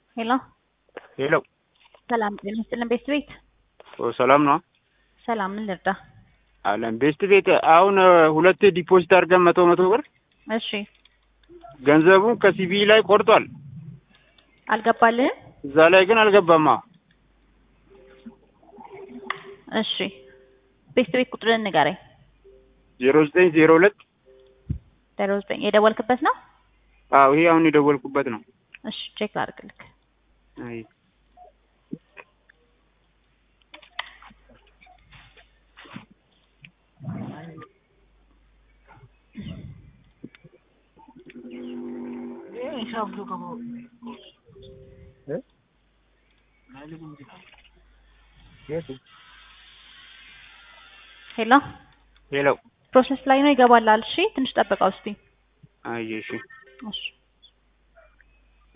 Hello. ሄሎ ሰላም ጤና ይስጥልን ቤስት ቤት። ሰላም ነው ሰላም ምን ልርዳ? አለን ቤስት ቤት አሁን ሁለት ዲፖዚት አድርገን መቶ ብር እሺ ገንዘቡ ከሲቢ ላይ ቆርጧል። አልገባልህም? እዛ ላይ ግን አልገባማ። እሺ ቤስት ቤት ቁጥርን ንገረኝ። 0902 09 የደወልክበት ነው? አዎ ይሄ አሁን የደወልኩበት ነው። እሺ ቼክ ላድርግልክ። አይ ሄሎ ሄሎ ፕሮሰስ ላይ ነው ይገባላል። እሺ ትንሽ ጠብቀው እስቲ። አይ እሺ እሺ